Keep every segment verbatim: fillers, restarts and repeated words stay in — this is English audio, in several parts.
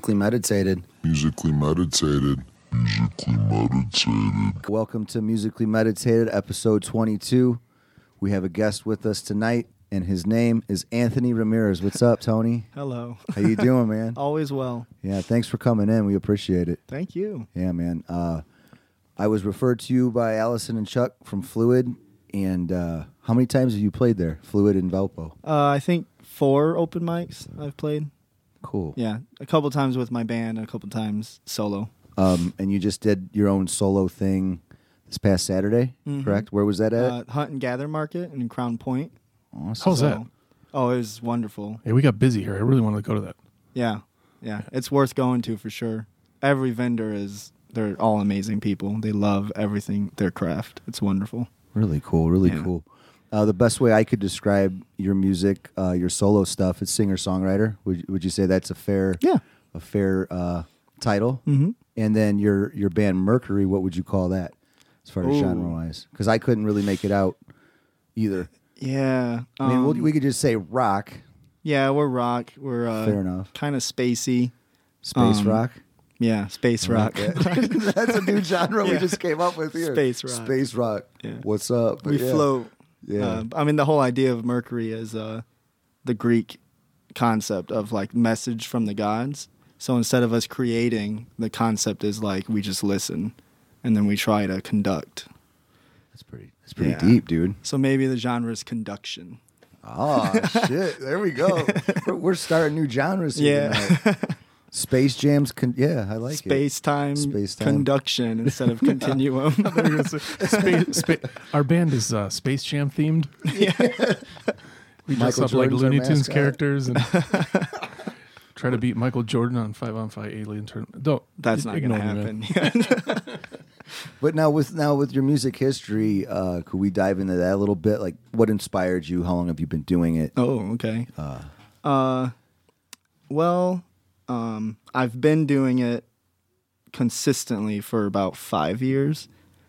Musically Meditated. Musically Meditated. Musically Meditated. Welcome to Musically Meditated, episode twenty-two. We have a guest with us tonight, and his name is Anthony Ramirez. What's up, Tony? Hello. How you doing, man? Always well. Yeah, thanks for coming in. We appreciate it. Thank you. Yeah, man. Uh, I was referred to you by Allison and Chuck from Fluid, and uh, how many times have you played there, Fluid and Valpo? Uh, I think four open mics I've played. Cool. Yeah, a couple times with my band, a couple times solo. Um, and you just did your own solo thing this past Saturday, Mm-hmm. correct? Where was that at? Uh, Hunt and Gather Market in Crown Point. Awesome. How's that? Oh, it was wonderful. Yeah, we got busy here. I really wanted to go to that. Yeah, yeah. It's worth going to for sure. Every vendor is, they're all amazing people. They love everything, their craft. It's wonderful. Really cool, really Yeah. cool. Uh, the best way I could describe your music, uh, your solo stuff, is singer-songwriter. Would would you say that's a fair, Yeah. a fair uh, title? Mm-hmm. And then your your band Mercury, what would you call that, as far as Ooh. genre-wise? Because I couldn't really make it out either. Yeah. I mean, um, we'll, we could just say rock. yeah, we're rock. We're uh, Fair enough. kind of spacey. Space um, rock. Yeah, space rock. That's a new genre we Yeah. just came up with here. Space rock. Space rock. Yeah. What's up? We Yeah. float. Yeah. Uh, I mean, the whole idea of Mercury is uh, the Greek concept of like message from the gods. So instead of us creating, the concept is like we just listen and then we try to conduct. That's pretty. That's pretty Yeah. deep, dude. So maybe the genre is conduction. Oh shit! There we go. We're, we're starting new genres here Yeah. tonight. Space jams. Con- yeah, I like Space time, Space time. conduction instead of continuum. Space, spa- our band is uh, Space Jam themed. Yeah. We dress Michael up like Jordan's our Looney Tunes mascot. characters and try to beat Michael Jordan on five on five alien tournament. Don't. That's not going to ignore me, man. happen. But now with now with your music history, uh, could we dive into that a little bit? Like, what inspired you? How long have you been doing it? Oh, okay. Uh, Uh, well, um, I've been doing it consistently for about five years.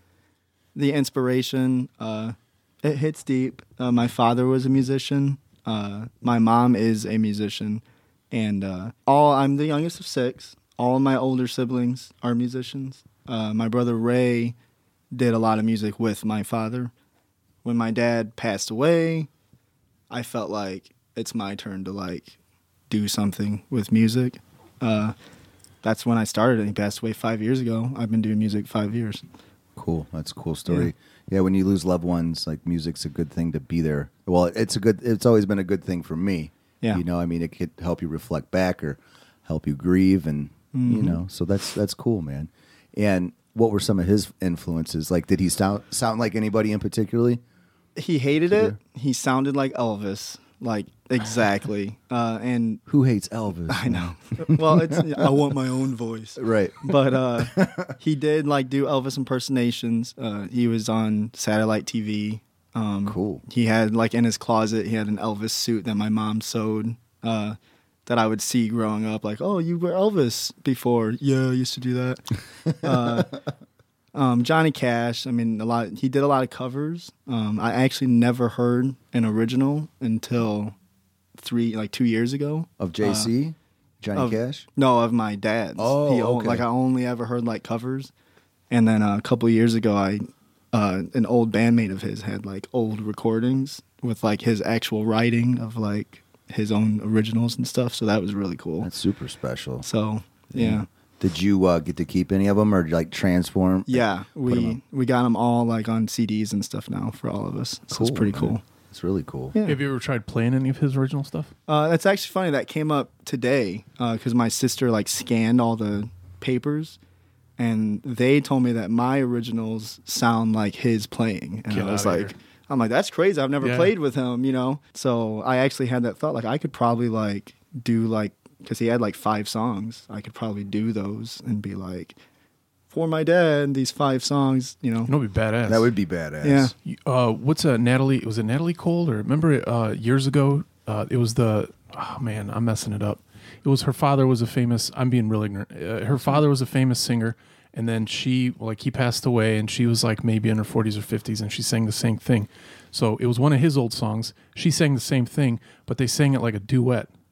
The inspiration, uh, it hits deep. Uh, my father was a musician. Uh, my mom is a musician, and uh, all I'm the youngest of six. All of my older siblings are musicians. Uh, my brother Ray did a lot of music with my father. When my dad passed away, I felt like it's my turn to like do something with music. Uh, that's when I started. And he passed away five years ago. I've been doing music five years. cool. That's a cool story. Yeah. When you lose loved ones, like music's a good thing to be there. Well, it's a good. It's always been a good thing for me. Yeah. You know, I mean, it could help you reflect back or help you grieve, and you Mhm. know, so that's that's cool, man. And what were some of his influences? Like, did he sound sound like anybody in particularly? He hated Sure. it. He sounded like Elvis, like exactly. Uh, and Who hates Elvis? I know. Well, it's I want my own voice. Right. But uh, he did like do Elvis impersonations. Uh, he was on satellite T V. Um, Cool. He had like in his closet, he had an Elvis suit that my mom sewed. Uh, that I would see growing up, like, oh, you were Elvis before. Yeah, I used to do that. uh, um, Johnny Cash. I mean, a lot. He did a lot of covers. Um, I actually never heard an original until three, like two years ago. Of J C, Johnny of- Cash. No, of my dad's. Oh, he, o- okay. Like I only ever heard like covers, and then uh, a couple of years ago, I uh, an old bandmate of his had like old recordings with like his actual writing of like his own originals and stuff. So that was really cool. That's super special. So yeah, Did you uh, get to keep any of them, or like transform? yeah, Put 'em up. we we got them all like on C Ds and stuff now for all of us. So Cool, it's pretty man. cool. It's really cool. Yeah. Have you ever tried playing any of his original stuff? Uh, that's actually funny. That came up today because my sister like scanned all the papers, and they told me that my originals sound like his playing, and Get I was outta like, here. I'm like, that's crazy. I've never Yeah. played with him, you know. So I actually had that thought, like I could probably like do like because he had like five songs. I could probably do those and be like, for my dad, these five songs, you know. You know, it'd be badass. That would be badass. Yeah. You- Uh, what's uh, Natalie? Was it Natalie Cole? Or remember uh, years ago? Uh, it was the. Oh man, I'm messing it up. It was her father was a famous. I'm being real ignorant. Uh, her father was a famous singer, and then she like he passed away, and she was like maybe in her forties or fifties, and she sang the same thing. So it was one of his old songs. She sang the same thing, but they sang it like a duet.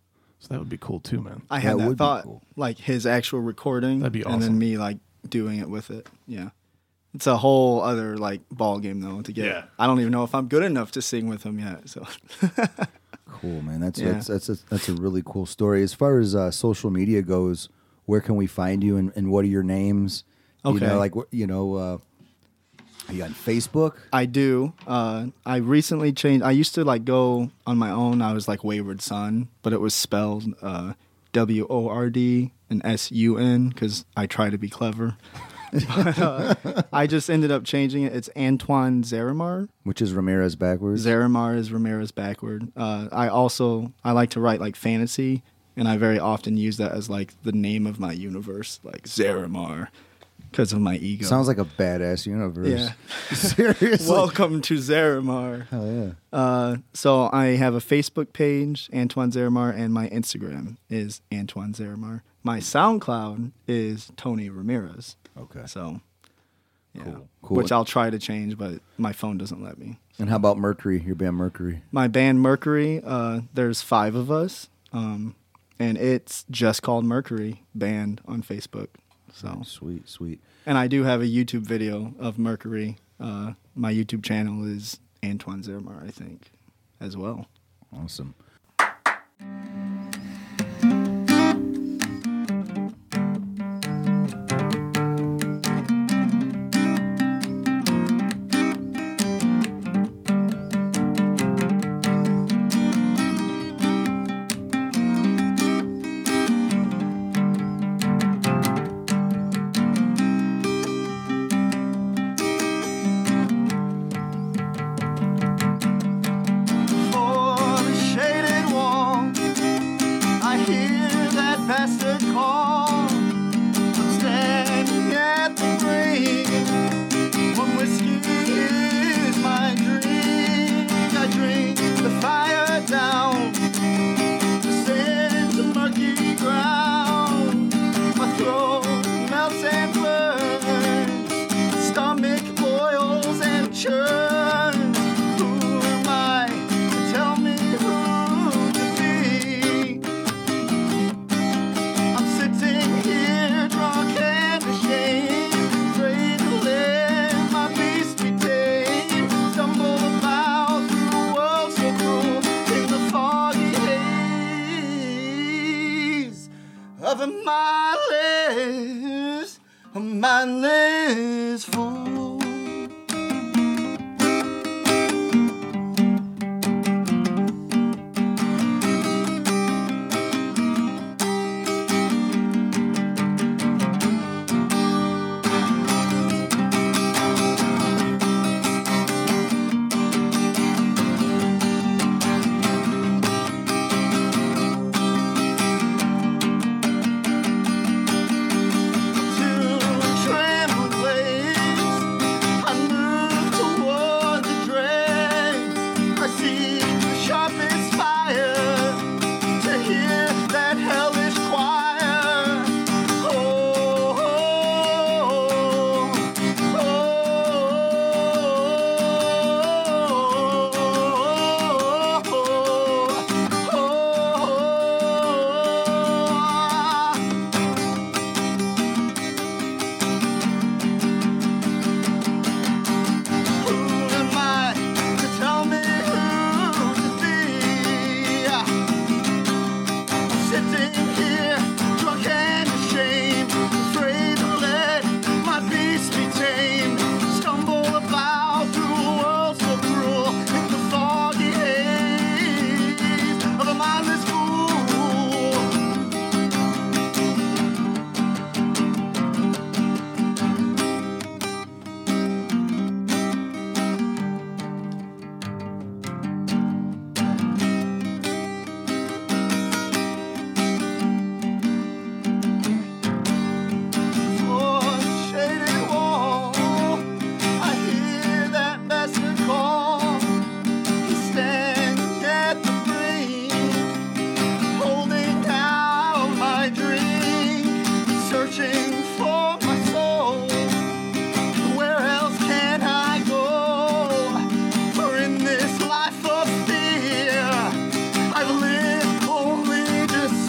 So that would be cool too, man. I had That that, would be thought, cool. like his actual recording, That'd be and awesome. then me like doing it with it. Yeah, it's a whole other like ball game though to get. Yeah. I don't even know if I'm good enough to sing with him yet. So Cool, man. That's Yeah. that's that's a, that's a really cool story. As far as uh, social media goes, where can we find you, and, and what are your names? You Okay. know, like what- you know, uh, are you on Facebook? I do. Uh, I recently changed. I used to like go on my own. I was like Wayward Son, but it was spelled uh, W O R D and S U N because I try to be clever. But, uh, I just ended up changing it. It's Antoine Zaramar. Which is Ramirez backwards. Zaramar is Ramirez backward. Uh, I also I like to write like fantasy, and I very often use that as like the name of my universe, like Zaramar, because of my ego. Sounds like a badass universe. Yeah. Seriously. Welcome to Zaramar. Hell yeah. Uh, so I have a Facebook page, Antoine Zaramar, and my Instagram is Antoine Zaramar. My SoundCloud is Tony Ramirez. Okay. So, yeah, Cool. Cool. which I'll try to change, but my phone doesn't let me. And how about Mercury? Your band Mercury. My band Mercury, uh, there's five of us, um, and it's just called Mercury Band on Facebook. So, Sweet, sweet. and I do have a YouTube video of Mercury. Uh, my YouTube channel is Antoine Zaramar, I think, as well. Awesome. For the shaded wall, I hear that bastard call. I'm standing at the brink. One whiskey is my drink. I drink the fire down, descend to murky ground. My throat melts and burns, stomach boils and churns. Who am I? Tell me who to be. I'm sitting here drunk and ashamed, afraid to let my beast be tamed. Stumble about through a world so cruel in the foggy haze of a mindless, a mindless fool. To trembled waves, I move toward the dread. I see the sharpest fire to hear that hellish choir. Oh, oh, oh, oh, oh. Who am I to tell me who to be? I'm sitting here, drunk and ashamed, afraid to let my beast be tamed. Stumble about through a world so cruel in the foggy haze of a mindless fool. For the shaded wall, I hear that bastard call. He's standing at the brink, holding out my drink, searching for my soul. Where else can I go? For in this life of fear, I've lived only to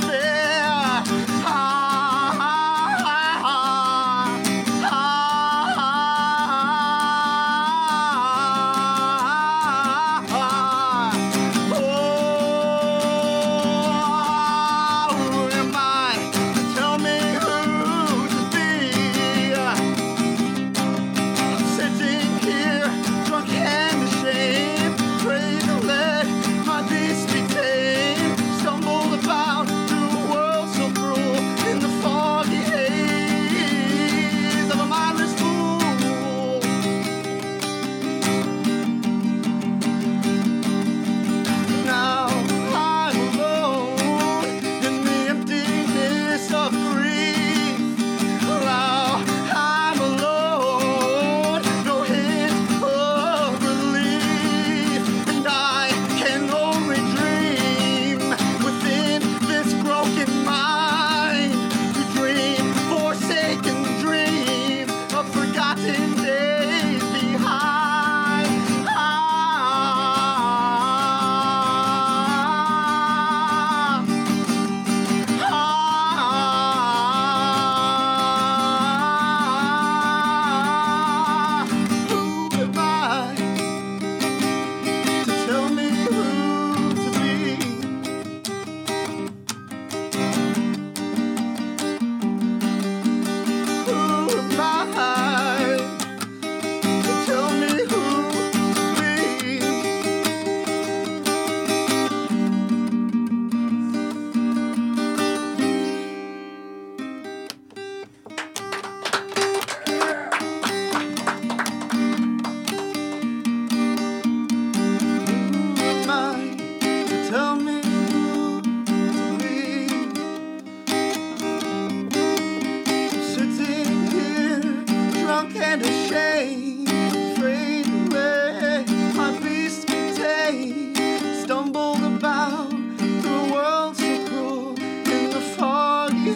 and ashamed, afraid away, my beast contained, stumbled about through a world so cruel in the foggy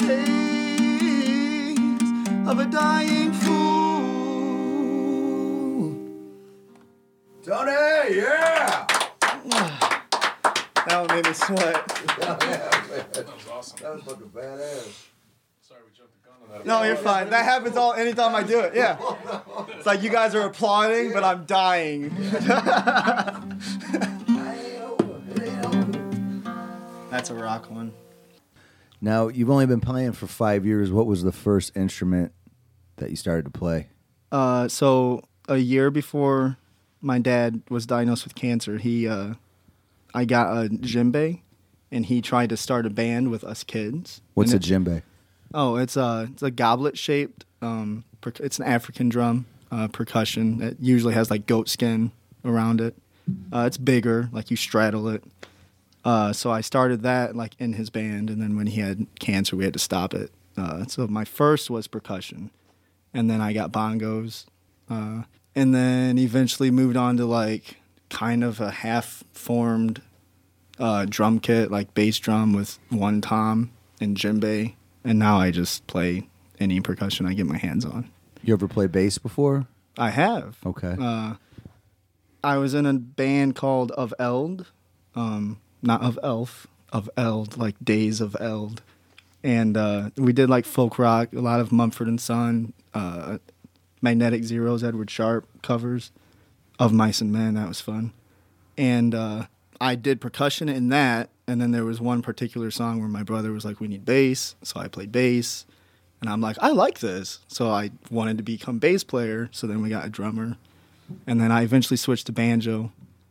haze of a dying fool. Tony, yeah! That one made me sweat. That was awesome. That was fucking badass. Sorry, we jumped the gun on that. No, you're fine. That happens all anytime I do it. Yeah. It's like you guys are applauding, but I'm dying. That's a rock one. Now, you've only been playing for five years. What was the first instrument that you started to play? Uh, so a year before my dad was diagnosed with cancer, he, uh, I got a djembe, and he tried to start a band with us kids. What's a And it- djembe? Oh, it's a it's a goblet shaped. Um, per- it's an African drum, uh, percussion. It usually has like goat skin around it. Uh, it's bigger, like you straddle it. Uh, so I started that like in his band, and then when he had cancer, we had to stop it. Uh, so my first was percussion, and then I got bongos, uh, and then eventually moved on to like kind of a half formed uh, drum kit, like bass drum with one tom and djembe. And now I just play any percussion I get my hands on. You ever play bass before? I have. Okay. Uh, I was in a band called Of Eld, um, not Of Elf, Of Eld, like Days of Eld. And uh, we did like folk rock, a lot of Mumford and Son, uh, Magnetic Zeros, Edward Sharpe covers of Mice and Men. That was fun. And uh, I did percussion in that. And then there was one particular song where my brother was like, we need bass. So I played bass. And I'm like, I like this. So I wanted to become bass player. So then we got a drummer. And then I eventually switched to banjo.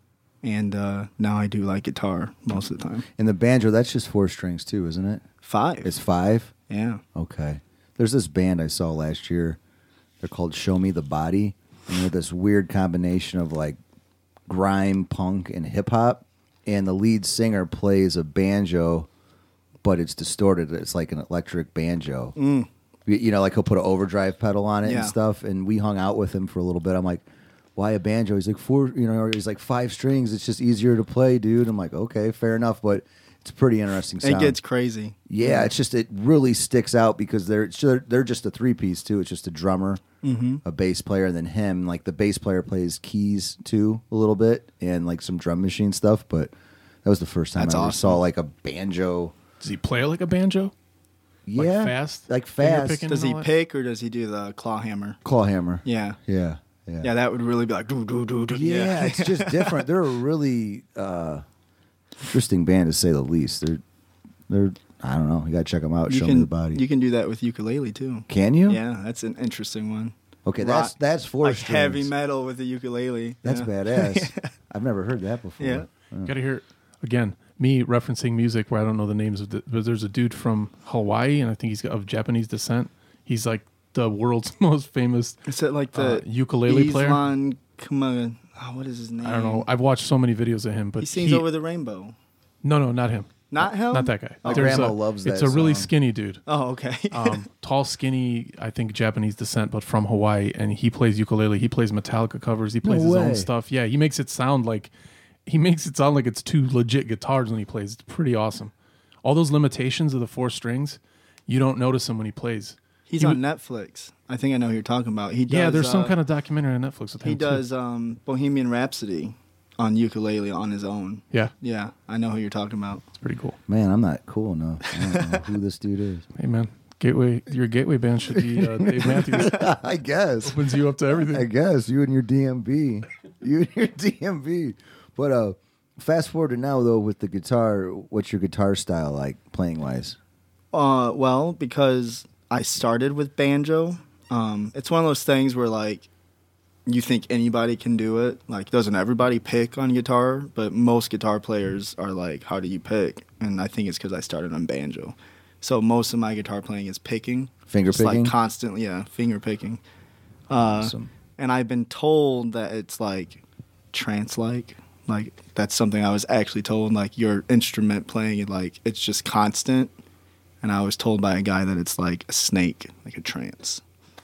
And uh, now I do like guitar most of the time. And the banjo, that's just four strings too, isn't it? Five. It's five? Yeah. Okay. There's this band I saw last year. They're called Show Me the Body. And they're this weird combination of like grime, punk, and hip hop. And the lead singer plays a banjo, but it's distorted. It's like an electric banjo. Mm. You, you know, like he'll put an overdrive pedal on it Yeah. and stuff. And we hung out with him for a little bit. I'm like, why a banjo? He's like, four, you know, or he's like five strings. It's just easier to play, dude. I'm like, okay, fair enough. But it's a pretty interesting sound. It gets crazy. Yeah, it's just, it really sticks out because they're they're they're just a three piece too. It's just a drummer, Mm-hmm. a bass player, and then him. Like the bass player plays keys too a little bit and like some drum machine stuff. But that was the first time That's I ever awesome. saw like a banjo. Does he play like a banjo? Yeah, Like fast? like Finger fast. picking? Does and he all that? pick or does he do the claw hammer? Claw hammer. Yeah. Yeah, yeah, Yeah, that would really be like, do, do, do, do. Yeah, it's just different. They're a really uh, interesting band to say the least. They're they're I don't know. You gotta check them out. You Show can, me the body. You can do that with ukulele too. Can you? Yeah, that's an interesting one. Okay, that's Rock- that's four like strings. heavy metal with the ukulele. That's yeah. badass. I've never heard that before. Yeah. Got to hear again. Me referencing music where I don't know the names of the, but there's a dude from Hawaii, and I think he's of Japanese descent. He's like the world's most famous Is it like the uh, ukulele player. Islan Kuma? Oh, what is his name? I don't know. I've watched so many videos of him, but He sings over the rainbow. No, no, not him. Not him. Not that guy. My There's grandma a- loves It's that a really song. skinny dude. Oh, okay. um, tall, skinny, I think Japanese descent, but from Hawaii, and he plays ukulele. He plays Metallica covers. He plays No his way. own stuff. Yeah, he makes it sound like he makes it sound like it's two legit guitars when he plays. It's pretty awesome. All those limitations of the four strings, you don't notice them when he plays. He's he on would- Netflix. I think I know who you're talking about. He does, yeah, there's some uh, kind of documentary on Netflix with him. He too. does um, Bohemian Rhapsody on ukulele on his own. Yeah, Yeah, I know who you're talking about. it's pretty cool. Man, I'm not cool enough. I don't know who this dude is. Hey man, gateway. Your gateway band should be uh, Dave Matthews. I guess. Opens you up to everything. I guess you and your D M B. You and your D M B. But uh, fast forward to now though with the guitar. What's your guitar style like playing wise? Uh, well, because I started with banjo. Um, it's one of those things where like you think anybody can do it. Like, doesn't everybody pick on guitar? But most guitar players are like, how do you pick? And I think it's because I started on banjo. So most of my guitar playing is picking. Finger Just picking? like constantly, yeah, finger picking. Uh, Awesome. And I've been told that it's like trance-like. Like, that's something I was actually told. Like, your instrument playing, it like it's just constant. And I was told by a guy that it's like a snake, like a trance.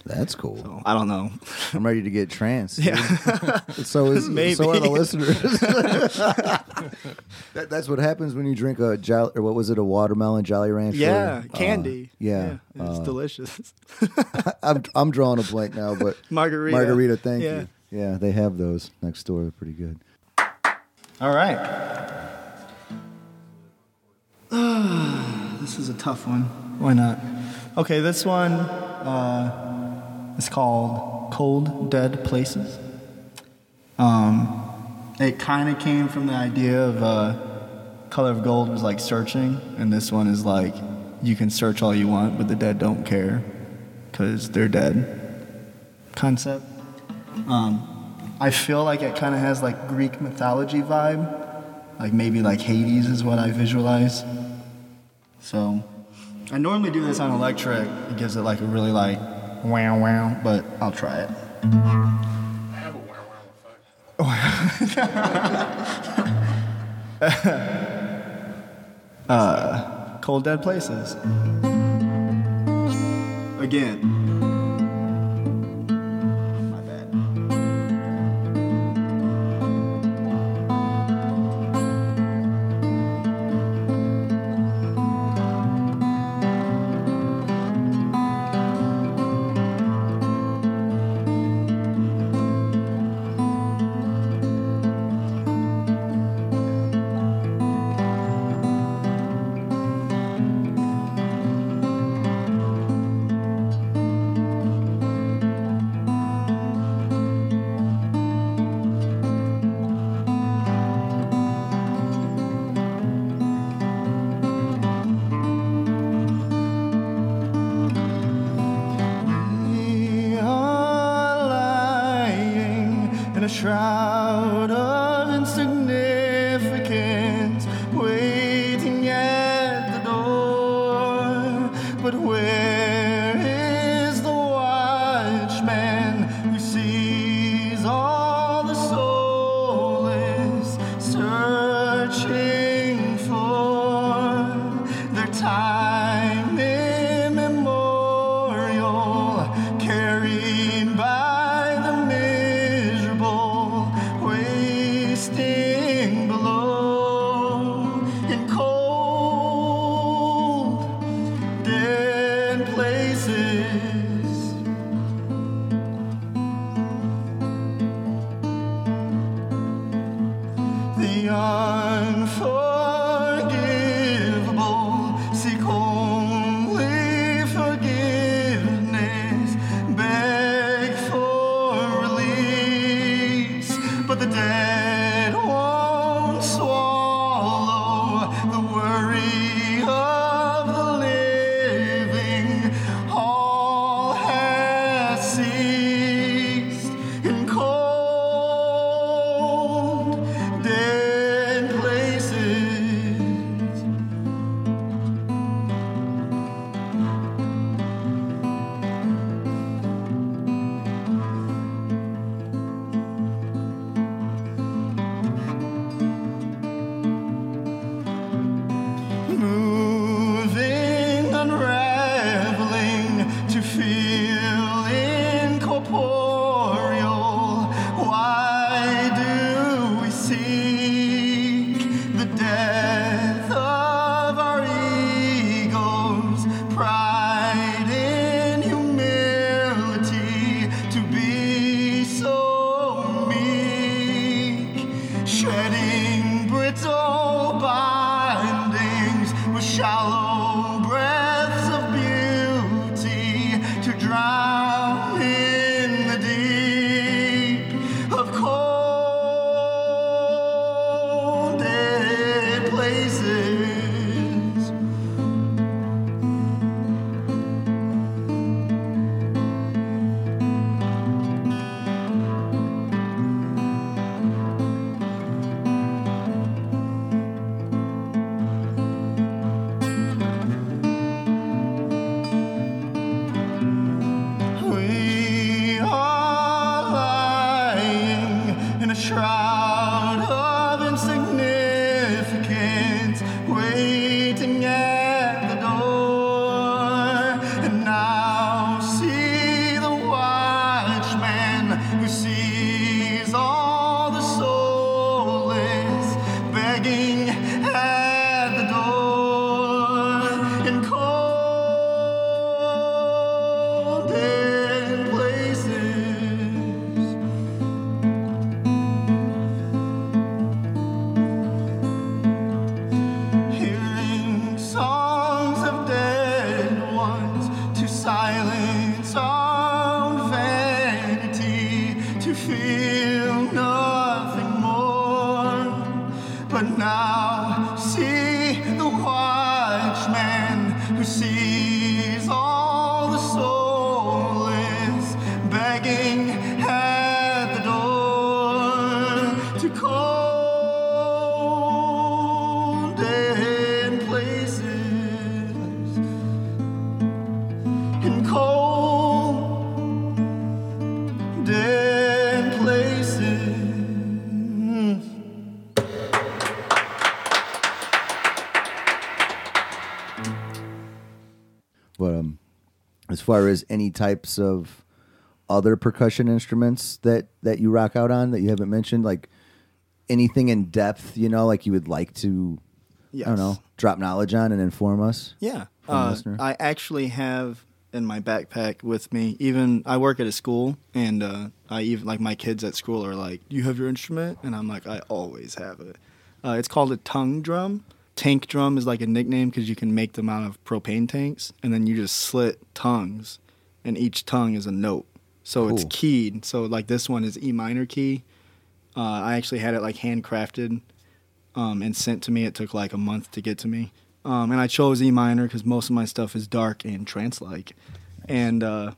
That's cool. So I don't know. I'm ready to get trans. Yeah. so is Maybe. so are the listeners. that, that's what happens when you drink a jolly, or what was it, a watermelon Jolly Rancher? Yeah, Uh, candy. yeah, it's uh, delicious. I'm I'm drawing a blank now, but Margarita. Margarita, thank Yeah. you. Yeah, they have those next door. They're pretty good. All right. This is a tough one. Why not? Okay, this one uh, is called Cold Dead Places. Um, it kind of came from the idea of uh, Color of Gold was like searching, and this one is like you can search all you want, but the dead don't care because they're dead concept. Um, I feel like it kind of has like Greek mythology vibe. Like maybe like Hades is what I visualize. So I normally do this on electric. It gives it like a really like wow wow, but I'll try it. I have a wow wow effect. uh, Cold Dead Places. Again. My bad. We are lying in a shroud of insignificance, waiting at the door. But where is the watchman who sees all the soulless searching for their time immemorial, carried by the miserable, wasting below in cold, dead places. The unforgivable seek only forgiveness, beg for release, but the dead won't swallow the worry of the living. All has ceased in cold, dead places. Moving, unraveling to feel incorporeal. Why do we seek the death of our egos? Pride in humility to be so meek, shedding brittle bindings with shallow breaths of beauty to drown in the deep of cold, dead places. far as any types of other percussion instruments that, that you rock out on that you haven't mentioned? Like anything in depth, you know, like you would like to, Yes. I don't know, drop knowledge on and inform us? Yeah. From a Uh, listener. I actually have in my backpack with me, even I work at a school, and uh, I even, like, my kids at school are like, you have your instrument? And I'm like, I always have it. Uh, it's called a tongue drum. Tank drum is like a nickname because you can make them out of propane tanks, and then you just slit tongues, and each tongue is a note. So it's Cool. keyed. So like this one is E minor key. Uh, I actually had it like handcrafted um, and sent to me. It took like a month to get to me. Um, and I chose E minor because most of my stuff is dark and trance-like. And uh,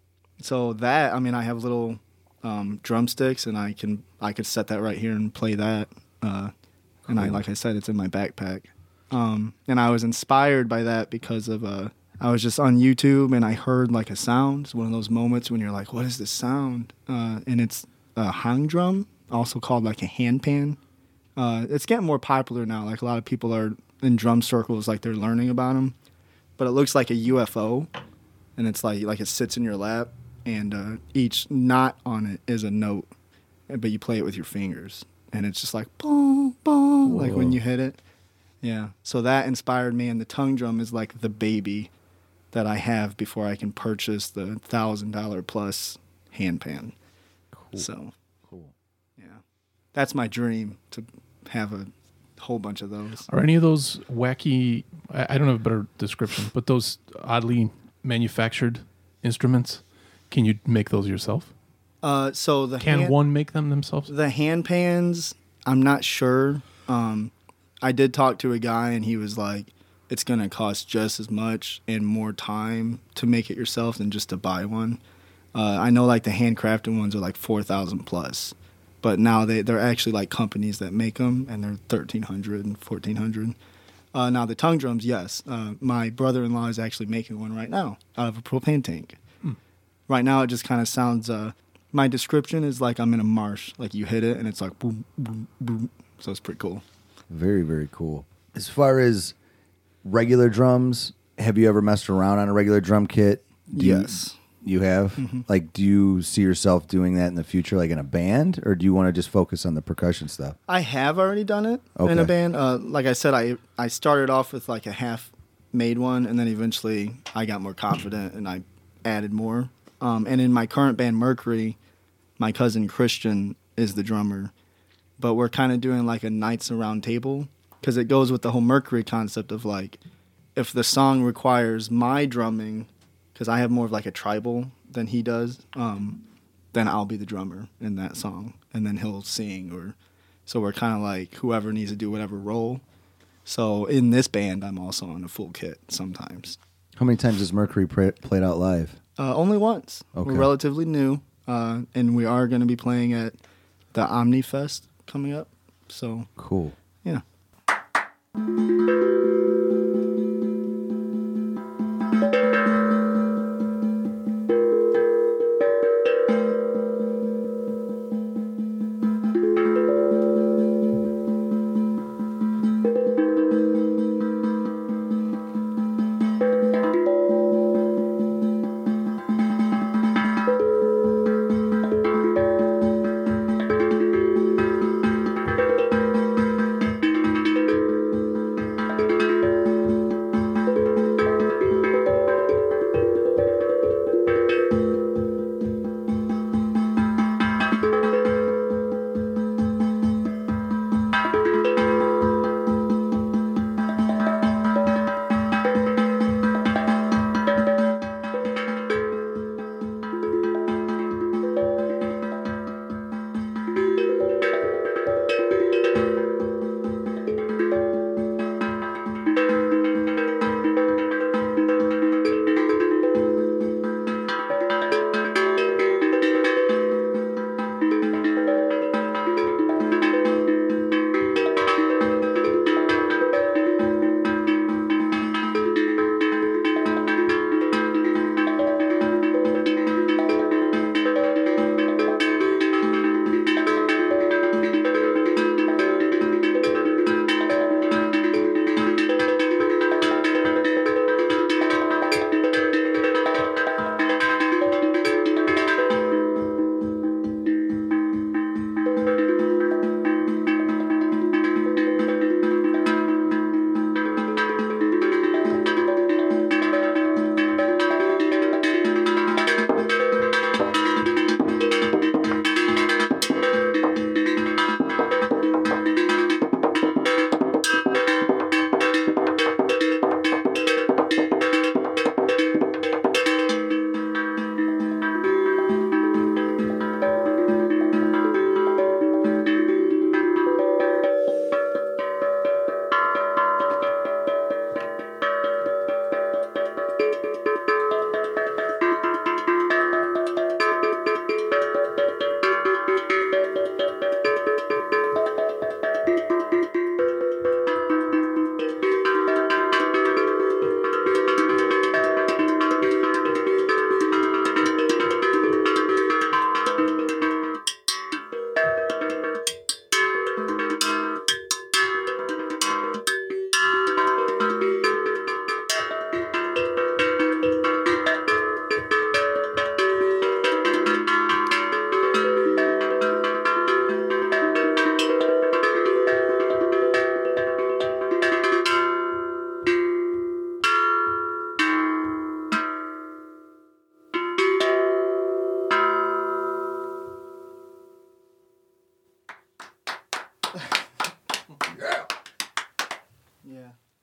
so that, I mean, I have little um, drumsticks, and I can I could set that right here and play that. Uh, and I, like I said, it's in my backpack. Um, and I was inspired by that because of uh, I was just on YouTube and I heard like a sound. It's one of those moments when you're like, "What is this sound?" Uh, and it's a hang drum, also called like a handpan. Uh, it's getting more popular now. Like a lot of people are in drum circles, like they're learning about them. But it looks like a U F O, and it's like like it sits in your lap, and uh, each knot on it is a note, but you play it with your fingers, and it's just like boom, boom, like when you hit it. Yeah. So that inspired me, and the tongue drum is like the baby that I have before I can purchase the thousand dollar plus handpan. Cool. So Cool. yeah, that's my dream, to have a whole bunch of those. Are any of those wacky, I, I don't have a better description, but those oddly manufactured instruments, can you make those yourself? Uh, so the Can hand, one make them themselves? the hand pans, I'm not sure. Um, I did talk to a guy, and he was like, it's going to cost just as much and more time to make it yourself than just to buy one. Uh, I know like the handcrafted ones are like four thousand plus, but now they, they're actually like companies that make them, and they're thirteen hundred and fourteen hundred. Uh, now the tongue drums, yes. Uh, my brother-in-law is actually making one right now out of a propane tank. Hmm. Right now it just kind of sounds, uh, my description is like I'm in a marsh. Like you hit it and it's like boom, boom, boom. So it's pretty cool. Very, very cool. As far as regular drums, have you ever messed around on a regular drum kit? Do you- Yes. You have? Mm-hmm. Like, do you see yourself doing that in the future, like in a band, or do you want to just focus on the percussion stuff? I have already done it in Okay. a band. Uh, like I said, I I started off with like a half-made one, and then eventually I got more confident and I added more. Um, and in my current band, Mercury, my cousin Christian is the drummer, but we're kind of doing like a Knights Around Table because it goes with the whole Mercury concept of like, if the song requires my drumming, because I have more of like a tribal than he does, um, then I'll be the drummer in that song, and then he'll sing. Or so we're kind of like whoever needs to do whatever role. So in this band, I'm also on a full kit sometimes. How many times has Mercury pra- played out live? Uh, only once. Okay. We're relatively new, uh, and we are going to be playing at the Omnifest coming up. So Cool. yeah.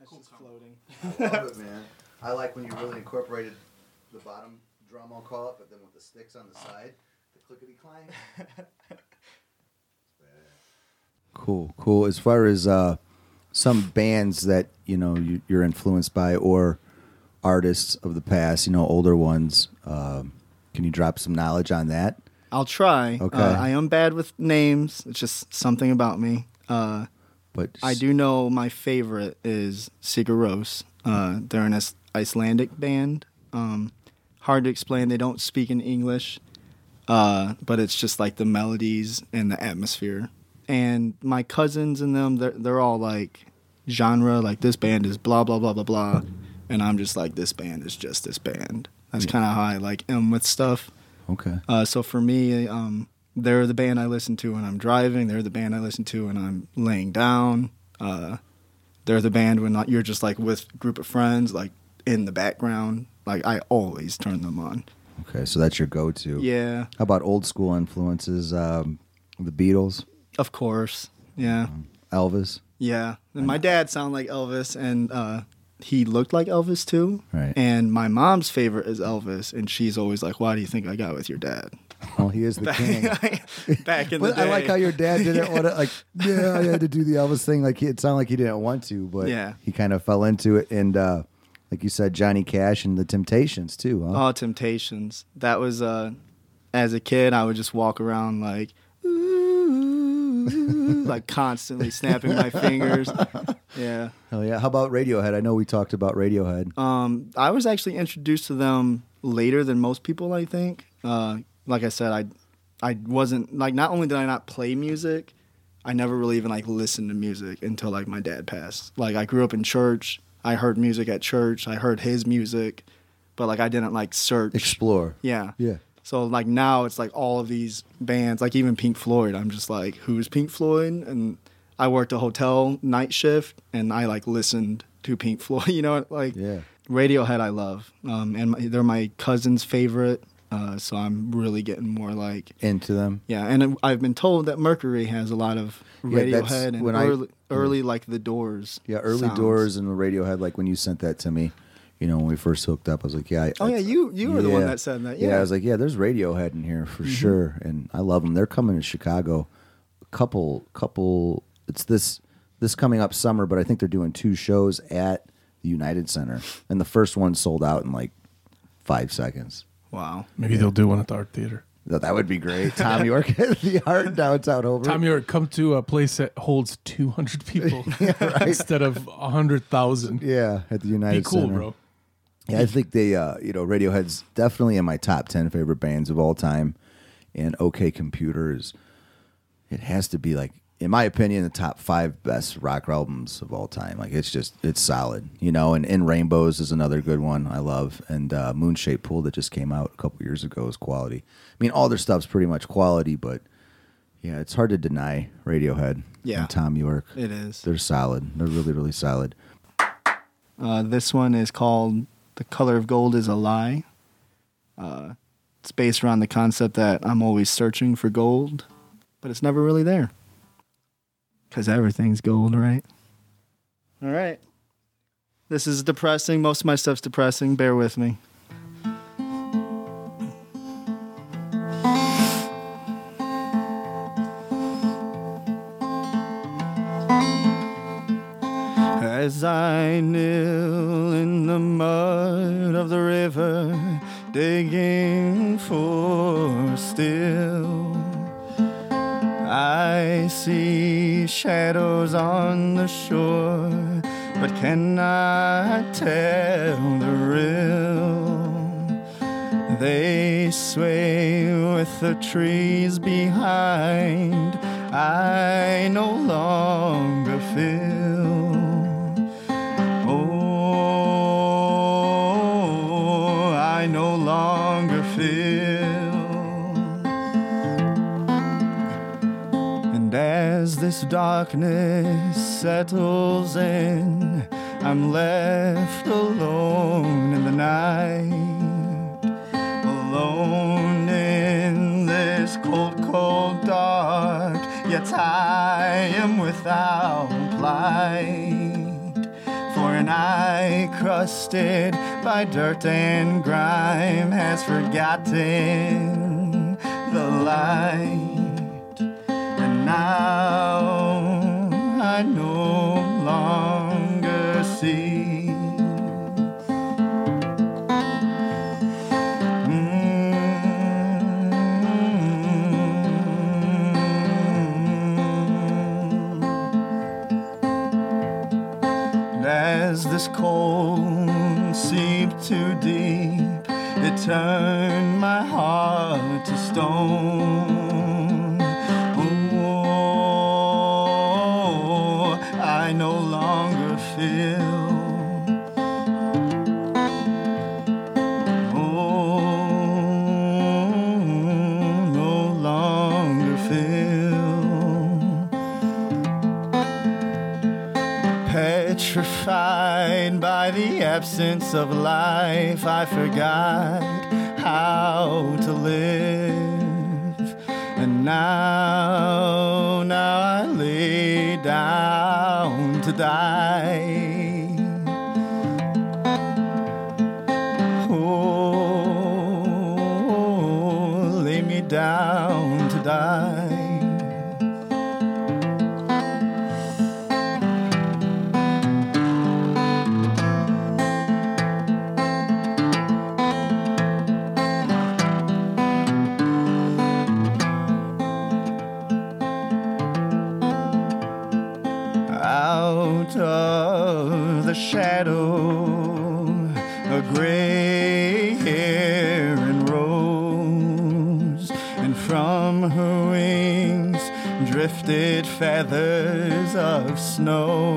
That's just floating. I love it, man. I like when you really incorporated the bottom drum, I'll call it, but then with the sticks on the side, the clickety clang. Cool, cool. As far as uh, some bands that you know you, you're influenced by, or artists of the past, you know, older ones, uh, can you drop some knowledge on that? I'll try. Okay. Uh, I am bad with names. It's just something about me. Uh, But I do know my favorite is Sigur Rós. Uh, they're an Ice- Icelandic band. Um, hard to explain. They don't speak in English, uh, but it's just like the melodies and the atmosphere. And my cousins and them, they're, they're all like genre, like this band is blah, blah, blah, blah, blah. And I'm just like, this band is just this band. That's kind of how I like am with stuff. Okay. Uh, so for me, um, they're the band I listen to when I'm driving. They're the band I listen to when I'm laying down. Uh, they're the band when you're just like with a group of friends, like in the background. Like I always turn them on. Okay, so that's your go-to. Yeah, How about old school influences? Um, the Beatles, of course. Yeah, Elvis. yeah. And my dad sounded like Elvis, and uh, he looked like Elvis too. Right. And my mom's favorite is Elvis, and she's always like, "Why do you think I got with your dad?" Oh, he is the king. Back in But the day. I like how your dad didn't want to, like, yeah, I had to do the Elvis thing. Like, he, it sounded like he didn't want to, but Yeah. he kind of fell into it. And, uh, like you said, Johnny Cash and the Temptations, too, huh? Oh, Temptations. That was, uh, as a kid, I would just walk around like, ooh, like constantly snapping my fingers. Yeah. Hell yeah. How about Radiohead? I know we talked about Radiohead. Um, I was actually introduced to them later than most people, I think. Uh, like I said, I, I wasn't, like, not only did I not play music, I never really even, like, listened to music until, like, my dad passed. Like, I grew up in church. I heard music at church. I heard his music. But, like, I didn't, like, search. Explore. Yeah. Yeah. So, like, now it's, like, all of these bands, like, even Pink Floyd. I'm just like, who's Pink Floyd? And I worked a hotel night shift, and I, like, listened to Pink Floyd. You know, like, Yeah. Radiohead I love. Um, and my, they're my cousin's favorite. Uh, so I'm really getting more, like, Into them. yeah. And I've been told that Mercury has a lot of Yeah, that's Radiohead and when I- early, early, like, the Doors. Yeah, early sounds. Doors and the Radiohead, like when you sent that to me, you know, when we first hooked up, I was like, yeah. I, Oh, yeah, I- you you were the one yeah. that said that. Yeah. Yeah, I was like, yeah, there's Radiohead in here for sure, and I love them. They're coming to Chicago, a couple, couple. It's this this coming up summer, but I think they're doing two shows at the United Center, and the first one sold out in like five seconds. wow. Maybe they'll do one at the art theater. That, that would be great. Tom York at the Art downtown Hobart. Tom York, come to a place that holds two hundred people instead of one hundred thousand. Yeah, at the United Be cool, Center. bro. Yeah, I think they, uh, you know, Radiohead's definitely in my top ten favorite bands of all time, and OK Computer is, it has to be, like, in my opinion, the top five best rock albums of all time. Like, it's just, it's solid, you know. And In Rainbows is another good one I love, and uh, Moonshaped Pool that just came out a couple years ago is quality. I mean, all their stuff's pretty much quality, but yeah, it's hard to deny Radiohead. Yeah. and Tom York. It is. They're solid. They're really, really solid. Uh, this one is called The Color of Gold is a Lie. Uh, it's based around the concept that I'm always searching for gold, but it's never really there. Because everything's gold, right? All right. This is depressing. Most of my stuff's depressing. Bear with me. As I kneel in the mud of the river, digging for still, I see shadows on the shore, but cannot tell the real. They sway with the trees behind, I no longer feel. Oh, I no longer feel. And as this darkness settles in, I'm left alone in the night, alone in this cold, cold dark, yet I am without light. For An eye crusted by dirt and grime has forgotten the light, and now I no longer see. As this cold seeped too deep, it turned my heart to stone. Oh, I no longer feel. Oh, no longer feel. Petrified by the absence of life, I forgot how to live. And now, now I lay down to die. Oh, lay me down to die. Out of the shadow, a gray heron rose, and from her wings drifted feathers of snow.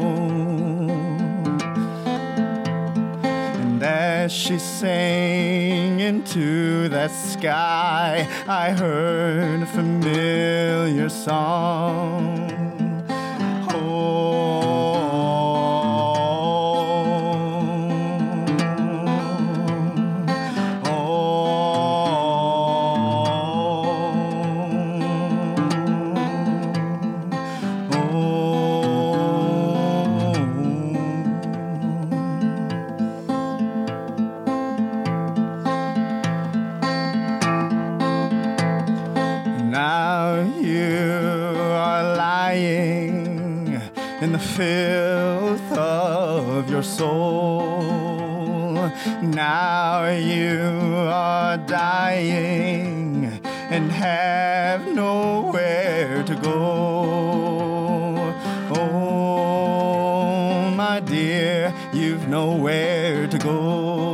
And as she sang into that sky, I heard a familiar song. Now you are lying in the filth of your soul. Now you are dying and have nowhere to go. Oh, my dear, you've nowhere to go.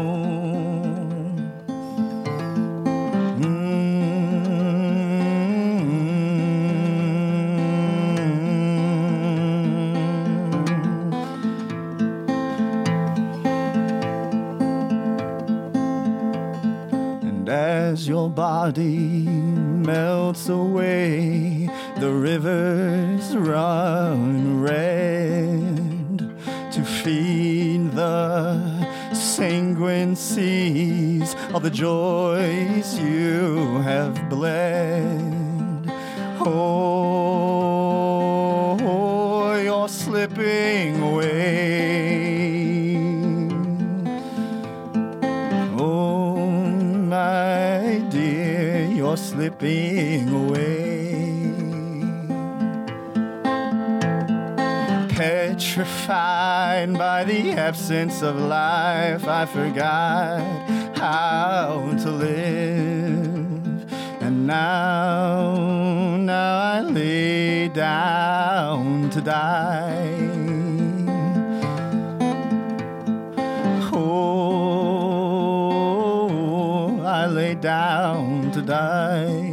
As your body melts away, the rivers run red to feed the sanguine seas of the joys you have bled. Oh, you're slipping away. My dear, you're slipping away. Petrified by the absence of life, I forgot how to live. And now, now I lay down to die. I lay down to die.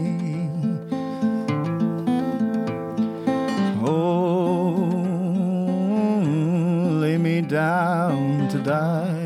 Oh, lay me down to die.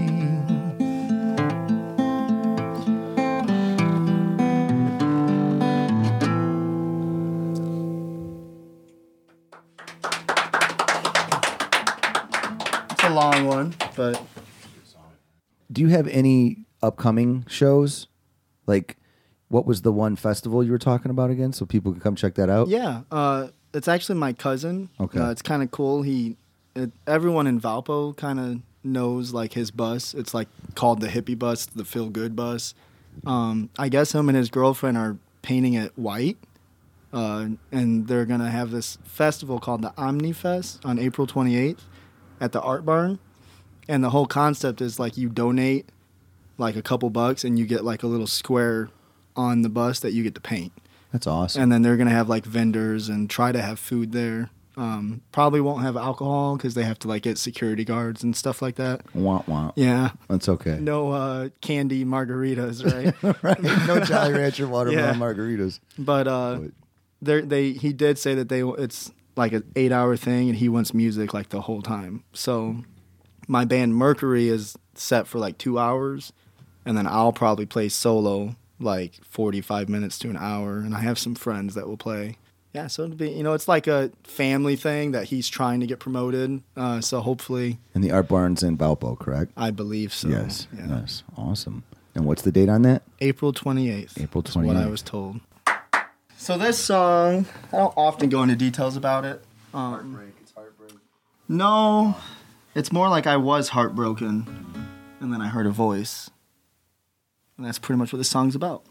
It's a long one, but Do you have any upcoming shows? Like, what was the one festival you were talking about again, so people can come check that out? yeah, uh, it's actually my cousin. Okay. Uh, it's kind of cool. He it, everyone in Valpo kind of knows like his bus. It's like called the hippie bus, the feel good bus. Um, I guess him and his girlfriend are painting it white, uh, and they're gonna have this festival called the Omnifest on April twenty-eighth at the Art Barn. And the whole concept is like you donate like a couple bucks and you get like a little square on the bus that you get to paint. That's awesome. And then they're going to have like vendors and try to have food there. Um, probably won't have alcohol because they have to like get security guards and stuff like that. Womp womp. Yeah. That's okay. No uh, candy margaritas, right? Right. No Jolly Rancher watermelon Yeah. margaritas. But uh, But- they they he did say that they it's like an eight hour thing and he wants music like the whole time. So my band Mercury is set for like two hours, and then I'll probably play solo like forty-five minutes to an hour, and I have some friends that will play. Yeah, so it'll be, you know, it's like a family thing that he's trying to get promoted. Uh, so hopefully, And the Art Barn's in Valpo, correct? I believe so. Yes. Yeah. Yes. Awesome. And what's the date on that? April twenty-eighth. April is what I twenty-eighth. was told. So this song, I don't often go into details about it. Um, Heartbreak. It's heartbreak. No, it's more like I was heartbroken, and then I heard a voice. And that's pretty much what this song's about.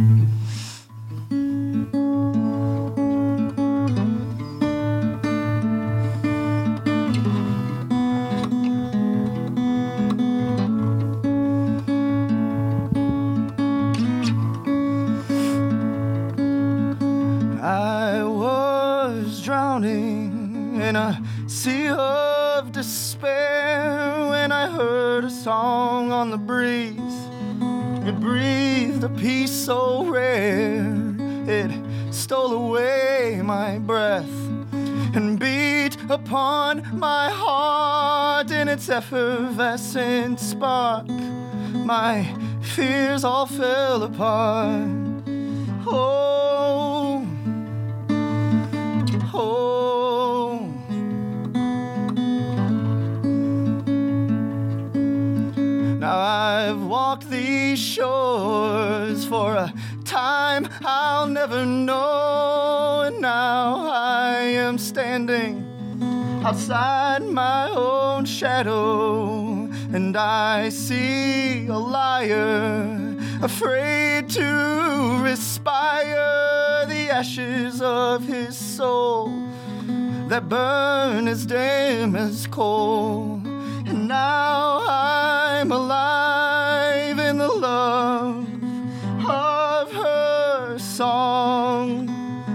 I was drowning in a sea of despair when I heard a song on the breeze. It breathed a peace so rare, it stole away my breath and beat upon my heart in its effervescent spark. My fears all fell apart. Oh, oh. Now I've walked these shores for a time I'll never know, and now I am standing outside my own shadow, and I see a liar afraid to respire the ashes of his soul that burn as dim as coal. And now I'm alive in the love of her song.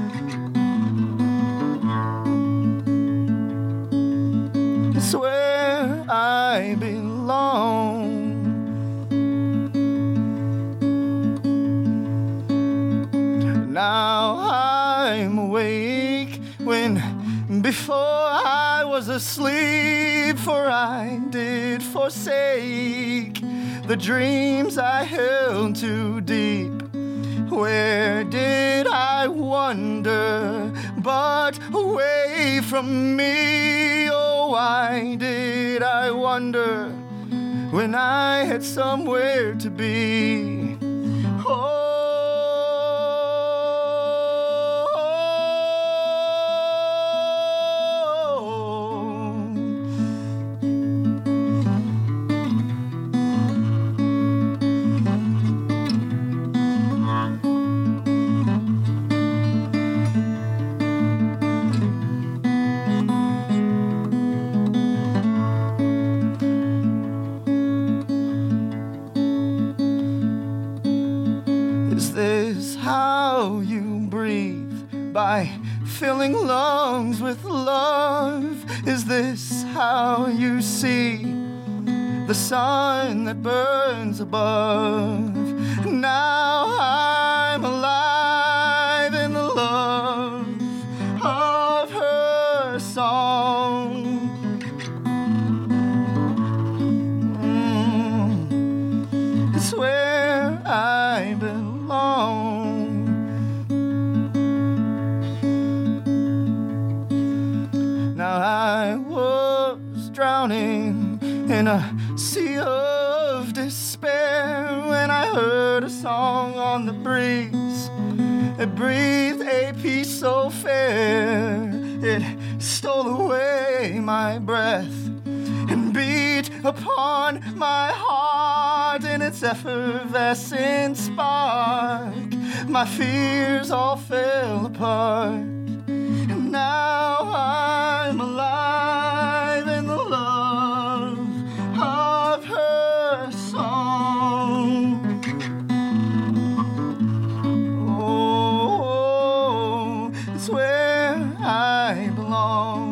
It's where I belong. Now I'm awake when before I was asleep, for I did forsake the dreams I held too deep. Where did I wander but away from me? Oh, why did I wander when I had somewhere to be? Oh, is this how you breathe? By filling lungs with love? Is this how you see the sun that burns above? Now I'm alive in the love of her song. Mm, it's where I belong. Now I was drowning in a sea of despair when I heard a song on the breeze. It breathed a peace so fair, it stole away my breath and beat upon my heart in its effervescent spark. My fears all fell apart, and now I'm alive in the love of her song. Oh, it's where I belong.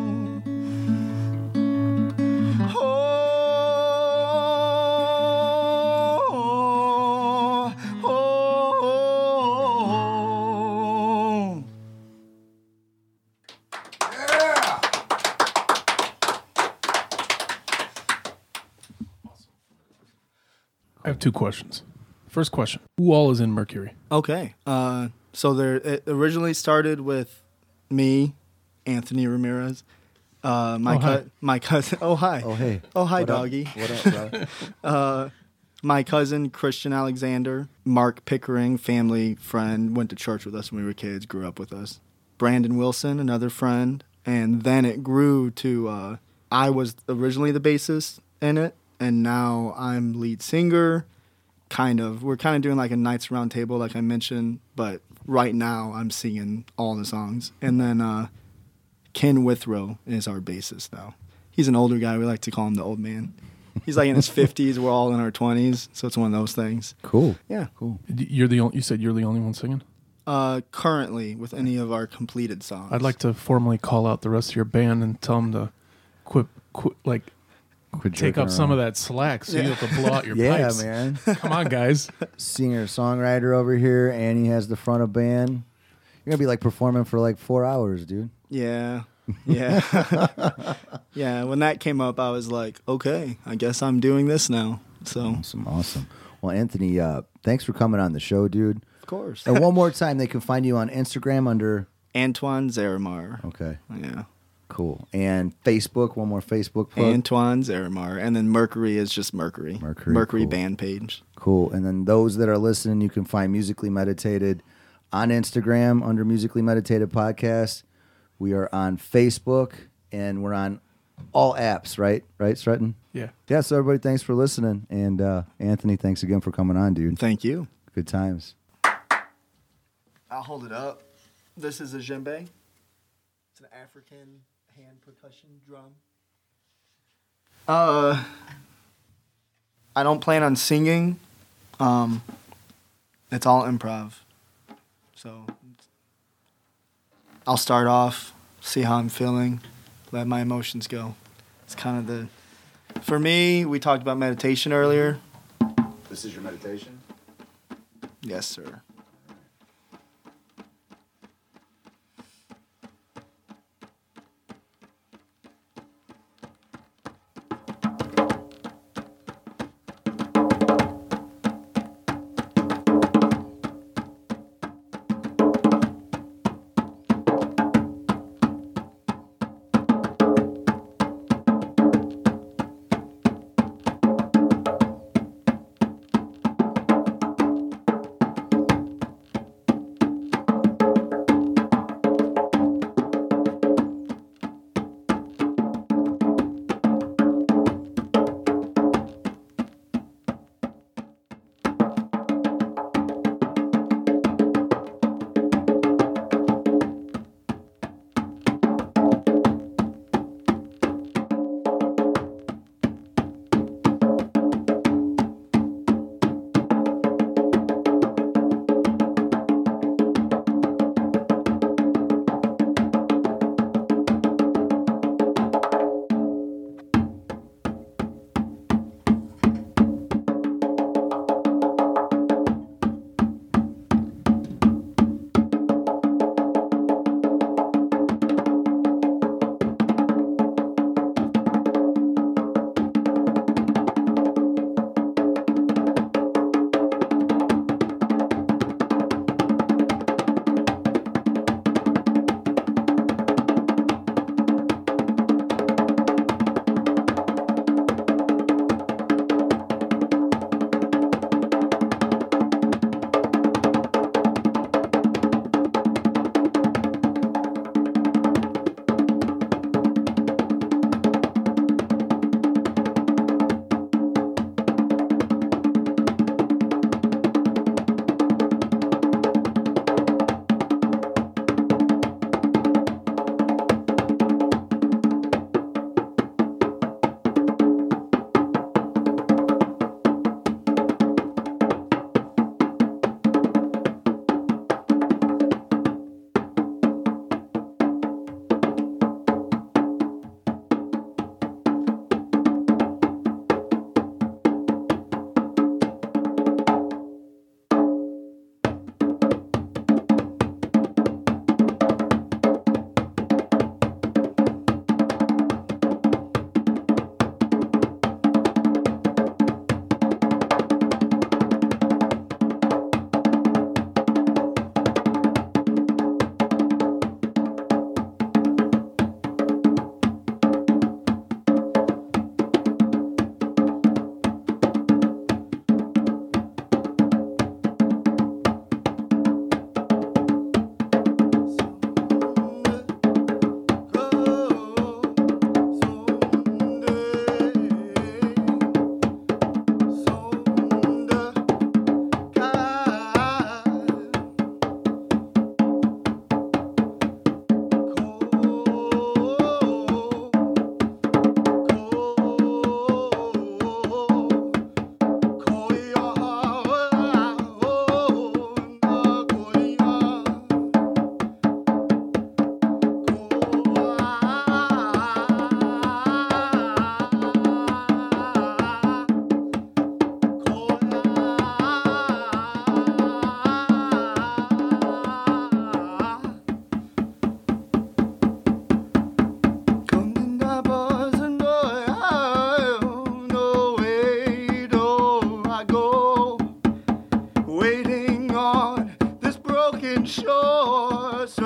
I have two questions. First question: who all is in Mercury? Okay. Uh, so there, it originally started with me, Anthony Ramirez, uh, my Oh, hi. cu- my cousin. Oh hi. Oh, hey. Oh hi, What up? doggy. What up, bro? Uh, my cousin Christian Alexander, Mark Pickering, family friend, went to church with us when we were kids, grew up with us. Brandon Wilson, another friend, and then it grew to uh, I was originally the bassist in it, and now I'm lead singer. Kind of, we're kind of doing like a Knights Round Table, like I mentioned, but right now I'm singing all the songs. And then uh, Ken Withrow is our bassist now. He's an older guy. We like to call him the old man. He's like in his fifties. We're all in our twenties, so it's one of those things. Cool. Yeah. Cool. You're the only, you said you're the only one singing. Uh, currently, with any of our completed songs, I'd like to formally call out the rest of your band and tell them to quit, quit like Quit take jerking up some of around. that slack, so you don't have to blow out your Yeah, pipes. man. Come on, guys. Singer songwriter over here. Annie has the front of band. You're gonna be like performing for like four hours, dude. Yeah. Yeah. Yeah. When that came up, I was like, okay, I guess I'm doing this now. So, Awesome, awesome. Well, Anthony, uh, thanks for coming on the show, dude. of course. And one more time, they can find you on Instagram under. Antoine Zeramar. Okay, Yeah. cool. And Facebook, one more Facebook plug. Antoine Zeramar. And then Mercury is just Mercury. Mercury, Mercury cool. band page. Cool. And then those that are listening, you can find Musically Meditated on Instagram under Musically Meditated Podcast. We are on Facebook, and we're on all apps, right? Right, Stretton? Yeah. Yeah, so everybody, thanks for listening. And uh, Anthony, thanks again for coming on, dude. Thank you. Good times. I'll hold it up. This is a djembe. It's an African hand percussion drum. Uh, I don't plan on singing. Um, it's all improv. So I'll start off, see how I'm feeling, let my emotions go. It's kind of the, for me, we talked about meditation earlier. This is your meditation? Yes, sir.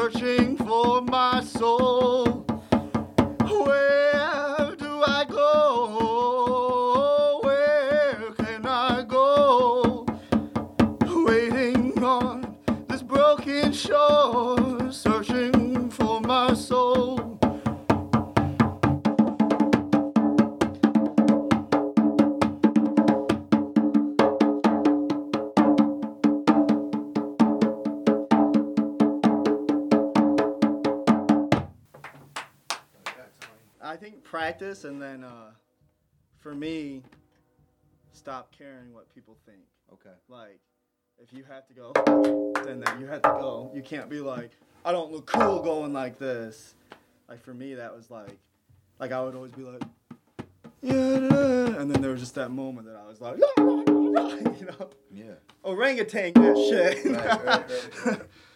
searching for my soul. Where do I go? Where can I go? Waiting on this broken shore, searching for my soul. I think practice, and then uh, for me, stop caring what people think. Okay. Like, if you have to go, then, then you have to go. You can't be like, I don't look cool going like this. Like, for me, that was like, like I would always be like, yeah, and then there was just that moment that I was like, you know, Yeah. orangutan that shit. Right, right, right, right.